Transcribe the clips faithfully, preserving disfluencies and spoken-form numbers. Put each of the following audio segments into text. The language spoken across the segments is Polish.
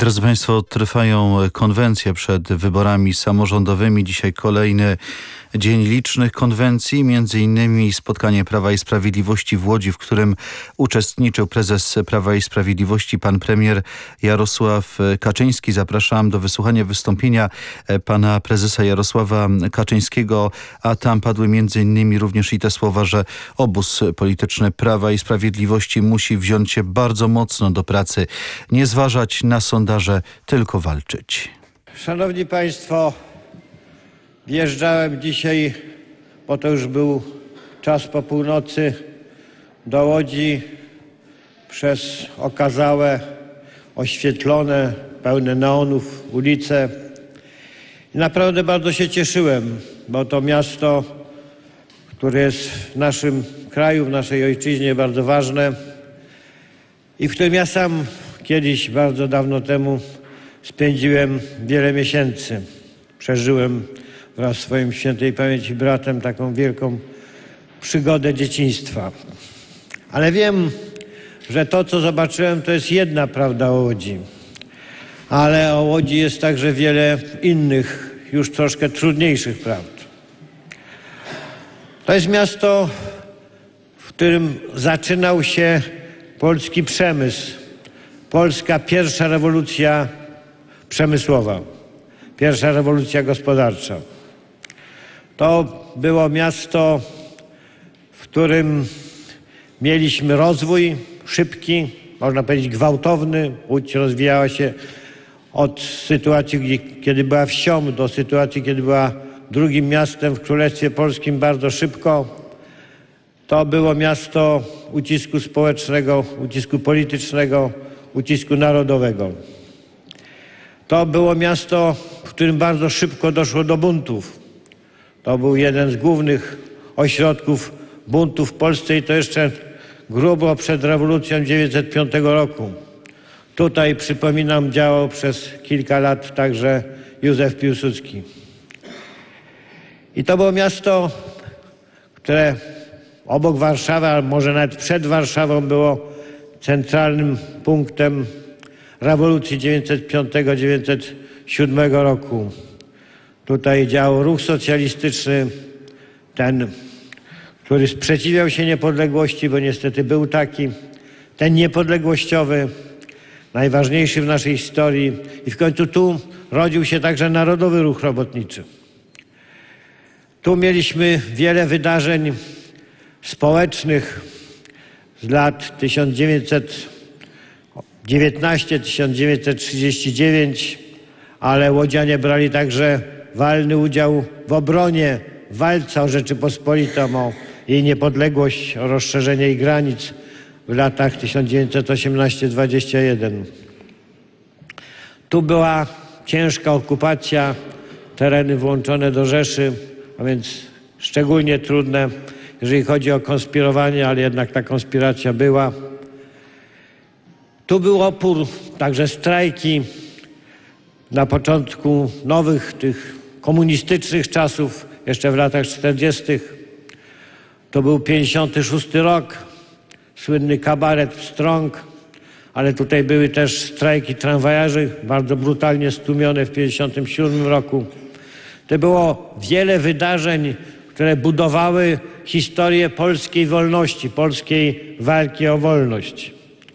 Drodzy Państwo, trwają konwencje przed wyborami samorządowymi. Dzisiaj kolejny dzień licznych konwencji, między innymi spotkanie Prawa i Sprawiedliwości w Łodzi, w którym uczestniczył prezes Prawa i Sprawiedliwości, pan premier Jarosław Kaczyński. Zapraszam do wysłuchania wystąpienia pana prezesa Jarosława Kaczyńskiego, a tam padły między innymi również i te słowa, że obóz polityczny Prawa i Sprawiedliwości musi wziąć się bardzo mocno do pracy, nie zważać na sondaże, tylko walczyć. Szanowni Państwo, wjeżdżałem dzisiaj, bo to już był czas po północy, do Łodzi przez okazałe, oświetlone, pełne neonów ulice. I naprawdę bardzo się cieszyłem, bo to miasto, które jest w naszym kraju, w naszej ojczyźnie bardzo ważne i w którym ja sam kiedyś, bardzo dawno temu, spędziłem wiele miesięcy. Przeżyłem wraz z swoim świętej pamięci bratem taką wielką przygodę dzieciństwa. Ale wiem, że to, co zobaczyłem, to jest jedna prawda o Łodzi. Ale o Łodzi jest także wiele innych, już troszkę trudniejszych prawd. To jest miasto, w którym zaczynał się polski przemysł. Polska pierwsza rewolucja przemysłowa, pierwsza rewolucja gospodarcza. To było miasto, w którym mieliśmy rozwój szybki, można powiedzieć gwałtowny. Łódź rozwijała się od sytuacji, kiedy była wsią, do sytuacji, kiedy była drugim miastem w Królestwie Polskim bardzo szybko. To było miasto ucisku społecznego, ucisku politycznego, ucisku narodowego. To było miasto, w którym bardzo szybko doszło do buntów. To był jeden z głównych ośrodków buntów w Polsce i to jeszcze grubo przed rewolucją tysiąc dziewięćset piątego roku. Tutaj, przypominam, działał przez kilka lat także Józef Piłsudski. I to było miasto, które obok Warszawy, a może nawet przed Warszawą, było centralnym punktem rewolucji tysiąc dziewięćset piątego do tysiąc dziewięćset siódmego roku. Tutaj działał ruch socjalistyczny, ten, który sprzeciwiał się niepodległości, bo niestety był taki, ten niepodległościowy, najważniejszy w naszej historii. I w końcu tu rodził się także Narodowy Ruch Robotniczy. Tu mieliśmy wiele wydarzeń społecznych z lat tysiąc dziewięćset dziewiętnasty do tysiąc dziewięćset trzydziestego dziewiątego, ale łodzianie brali także walny udział w obronie, w walce o Rzeczypospolitą, o jej niepodległość, o rozszerzenie jej granic w latach tysiąc dziewięćset osiemnasty do dwudziestego pierwszego. Tu była ciężka okupacja, tereny włączone do Rzeszy, a więc szczególnie trudne, jeżeli chodzi o konspirowanie, ale jednak ta konspiracja była. Tu był opór, także strajki na początku nowych, tych komunistycznych czasów, jeszcze w latach czterdziestych. To był pięćdziesiąty szósty rok, słynny kabaret Pstrąg, ale tutaj były też strajki tramwajarzy, bardzo brutalnie stłumione w pięćdziesiątym siódmym roku. To było wiele wydarzeń, które budowały historię polskiej wolności, polskiej walki o wolność.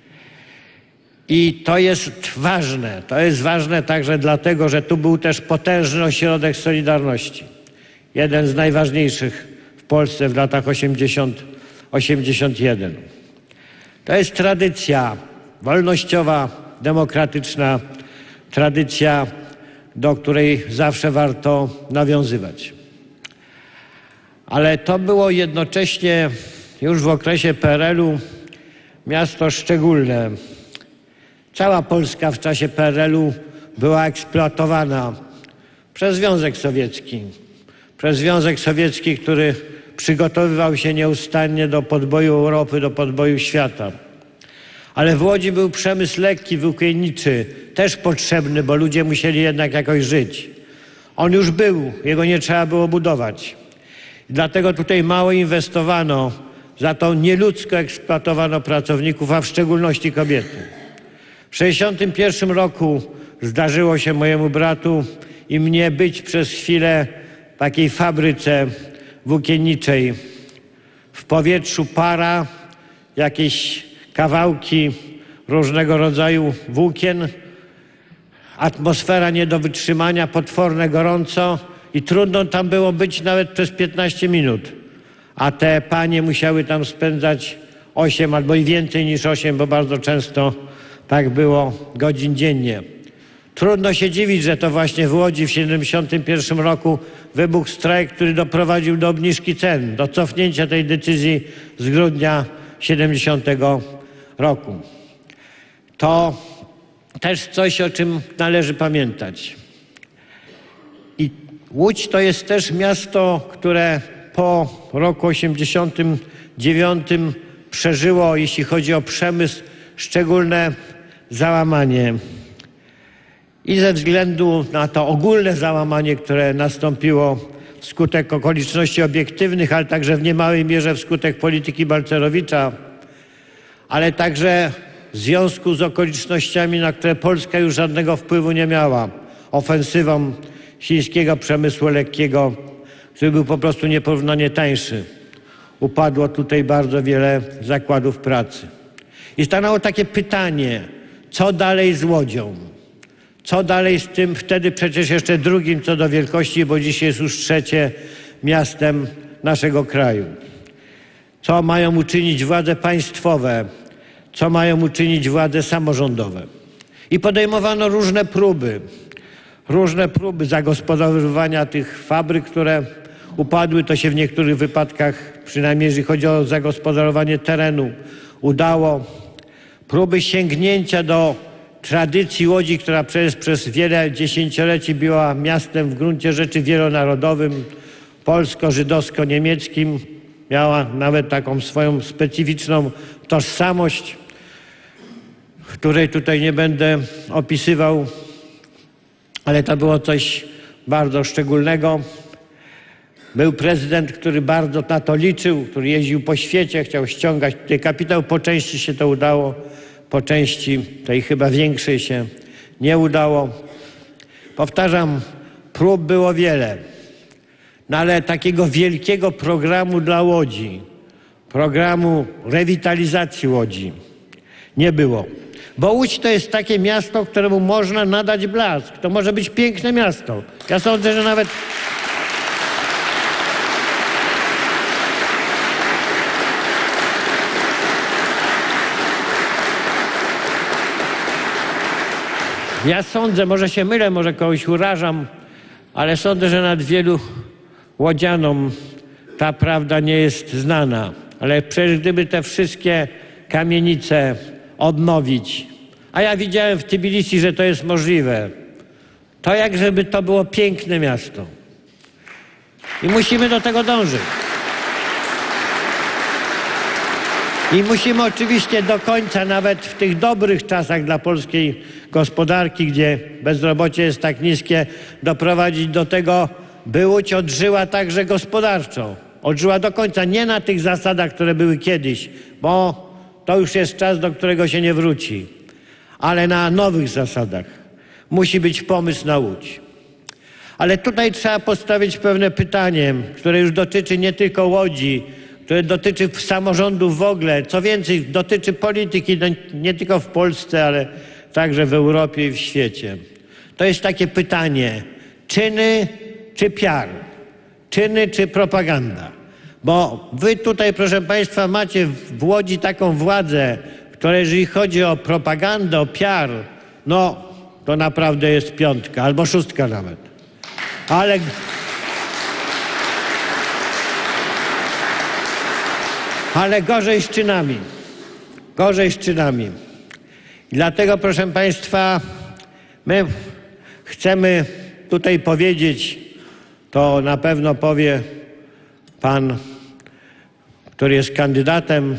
I to jest ważne. To jest ważne także dlatego, że tu był też potężny ośrodek Solidarności. Jeden z najważniejszych w Polsce w latach osiemdziesiątych do osiemdziesiątego pierwszego. To jest tradycja wolnościowa, demokratyczna, tradycja, do której zawsze warto nawiązywać. Ale to było jednocześnie już w okresie P R L u miasto szczególne. Cała Polska w czasie P R L u była eksploatowana przez Związek Sowiecki. Przez Związek Sowiecki, który przygotowywał się nieustannie do podboju Europy, do podboju świata. Ale w Łodzi był przemysł lekki, włókienniczy, też potrzebny, bo ludzie musieli jednak jakoś żyć. On już był, jego nie trzeba było budować. I dlatego tutaj mało inwestowano, za to nieludzko eksploatowano pracowników, a w szczególności kobiety. W tysiąc dziewięćset sześćdziesiątym pierwszym roku zdarzyło się mojemu bratu i mnie być przez chwilę w takiej fabryce włókienniczej. W powietrzu para, jakieś kawałki różnego rodzaju włókien, atmosfera nie do wytrzymania, potworne gorąco i trudno tam było być nawet przez piętnaście minut. A te panie musiały tam spędzać osiem albo i więcej niż osiem, bo bardzo często tak było, godzin dziennie. Trudno się dziwić, że to właśnie w Łodzi w siedemdziesiątym pierwszym roku wybuchł strajk, który doprowadził do obniżki cen, do cofnięcia tej decyzji z grudnia siedemdziesiątego roku. To też coś, o czym należy pamiętać. I Łódź to jest też miasto, które po roku osiemdziesiątym dziewiątym przeżyło, jeśli chodzi o przemysł, szczególne załamanie. I ze względu na to ogólne załamanie, które nastąpiło wskutek okoliczności obiektywnych, ale także w niemałej mierze wskutek polityki Balcerowicza, ale także w związku z okolicznościami, na które Polska już żadnego wpływu nie miała, ofensywą chińskiego przemysłu lekkiego, który był po prostu nieporównanie tańszy. Upadło tutaj bardzo wiele zakładów pracy. I stanęło takie pytanie, co dalej z Łodzią? Co dalej z tym wtedy przecież jeszcze drugim co do wielkości, bo dzisiaj jest już trzecie miastem naszego kraju. Co mają uczynić władze państwowe? Co mają uczynić władze samorządowe? I podejmowano różne próby, różne próby zagospodarowywania tych fabryk, które upadły. To się w niektórych wypadkach, przynajmniej jeżeli chodzi o zagospodarowanie terenu, udało. Próby sięgnięcia do tradycji Łodzi, która przez, przez wiele dziesięcioleci była miastem w gruncie rzeczy wielonarodowym, polsko-żydowsko-niemieckim, miała nawet taką swoją specyficzną tożsamość, której tutaj nie będę opisywał, ale to było coś bardzo szczególnego. Był prezydent, który bardzo na to liczył, który jeździł po świecie, chciał ściągać tutaj kapitał. Po części się to udało, po części tej chyba większej się nie udało. Powtarzam, prób było wiele, no ale takiego wielkiego programu dla Łodzi, programu rewitalizacji Łodzi nie było. Bo Łódź to jest takie miasto, któremu można nadać blask. To może być piękne miasto. Ja sądzę, że nawet Ja sądzę, może się mylę, może kogoś urażam, ale sądzę, że nad wielu łodzianom ta prawda nie jest znana. Ale przecież gdyby te wszystkie kamienice odnowić, a ja widziałem w Tbilisi, że to jest możliwe, to jak żeby to było piękne miasto. I musimy do tego dążyć. I musimy oczywiście do końca, nawet w tych dobrych czasach dla polskiej gospodarki, gdzie bezrobocie jest tak niskie, doprowadzić do tego, by Łódź odżyła także gospodarczo. Odżyła do końca, nie na tych zasadach, które były kiedyś, bo to już jest czas, do którego się nie wróci, ale na nowych zasadach. Musi być pomysł na Łódź. Ale tutaj trzeba postawić pewne pytanie, które już dotyczy nie tylko Łodzi, które dotyczy samorządów w ogóle. Co więcej, dotyczy polityki nie tylko w Polsce, ale także w Europie i w świecie. To jest takie pytanie, czyny czy piar? Czyny czy propaganda? Bo wy tutaj, proszę państwa, macie w Łodzi taką władzę, która jeżeli chodzi o propagandę, o piar, no to naprawdę jest piątka albo szóstka nawet. Ale... Ale gorzej z czynami. Gorzej z czynami. I dlatego, proszę państwa, my chcemy tutaj powiedzieć, to na pewno powie pan, który jest kandydatem,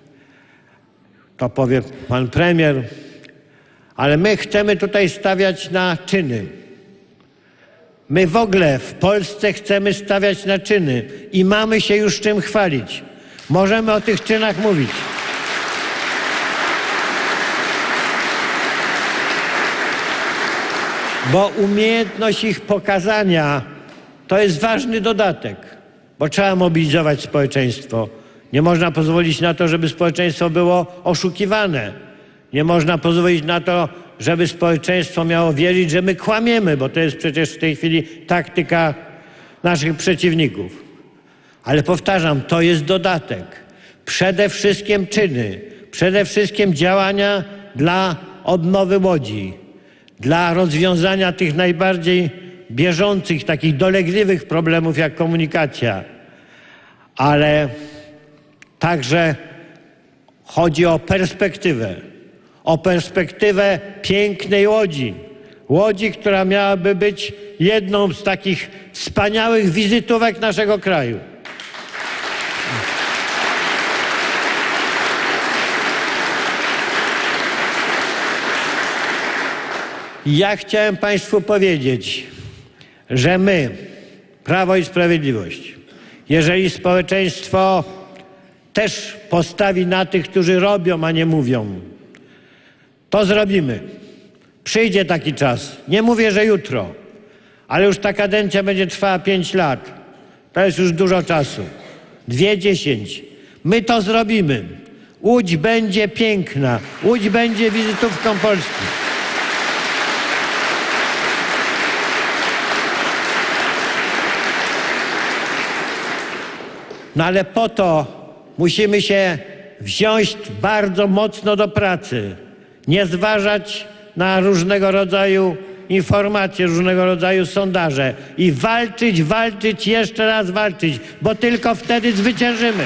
to powie pan premier, ale my chcemy tutaj stawiać na czyny. My w ogóle w Polsce chcemy stawiać na czyny i mamy się już czym chwalić. Możemy o tych czynach mówić. bo umiejętność ich pokazania to jest ważny dodatek, bo trzeba mobilizować społeczeństwo. Nie można pozwolić na to, żeby społeczeństwo było oszukiwane. Nie można pozwolić na to, żeby społeczeństwo miało wierzyć, że my kłamiemy, bo to jest przecież w tej chwili taktyka naszych przeciwników. Ale powtarzam, to jest dodatek. Przede wszystkim czyny, przede wszystkim działania dla odnowy Łodzi, dla rozwiązania tych najbardziej bieżących, takich dolegliwych problemów jak komunikacja. Ale także chodzi o perspektywę, o perspektywę pięknej Łodzi. Łodzi, która miałaby być jedną z takich wspaniałych wizytówek naszego kraju. Ja chciałem Państwu powiedzieć, że my, Prawo i Sprawiedliwość, jeżeli społeczeństwo też postawi na tych, którzy robią, a nie mówią, to zrobimy. Przyjdzie taki czas. Nie mówię, że jutro, ale już ta kadencja będzie trwała pięć lat. To jest już dużo czasu. Dwie dziesięć. My to zrobimy. Łódź będzie piękna. Łódź będzie wizytówką Polski. No ale po to musimy się wziąć bardzo mocno do pracy. Nie zważać na różnego rodzaju informacje, różnego rodzaju sondaże i walczyć, walczyć, jeszcze raz walczyć, bo tylko wtedy zwyciężymy.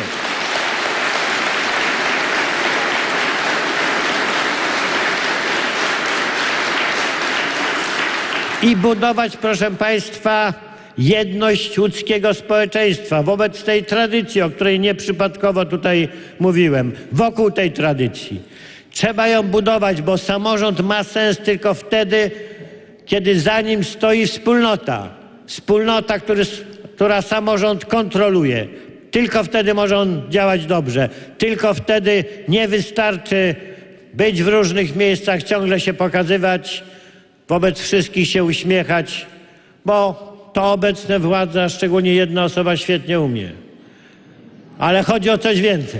I budować, proszę Państwa, jedność łódzkiego społeczeństwa wobec tej tradycji, o której nieprzypadkowo tutaj mówiłem, wokół tej tradycji. Trzeba ją budować, bo samorząd ma sens tylko wtedy, kiedy za nim stoi wspólnota. Wspólnota, który, która samorząd kontroluje. Tylko wtedy może on działać dobrze. Tylko wtedy nie wystarczy być w różnych miejscach, ciągle się pokazywać, wobec wszystkich się uśmiechać, bo to obecna władza, szczególnie jedna osoba, świetnie umie. Ale chodzi o coś więcej.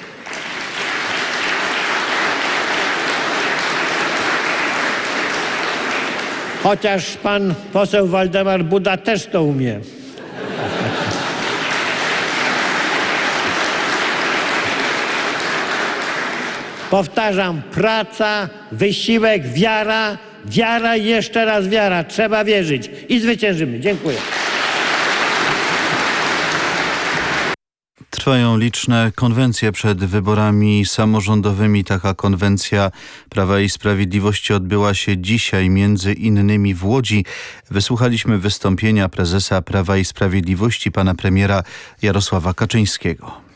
Chociaż pan poseł Waldemar Buda też to umie. Powtarzam, praca, wysiłek, wiara, wiara i jeszcze raz wiara. Trzeba wierzyć i zwyciężymy. Dziękuję. Trwają liczne konwencje przed wyborami samorządowymi. Taka konwencja Prawa i Sprawiedliwości odbyła się dzisiaj, między innymi w Łodzi. Wysłuchaliśmy wystąpienia prezesa Prawa i Sprawiedliwości, pana premiera Jarosława Kaczyńskiego.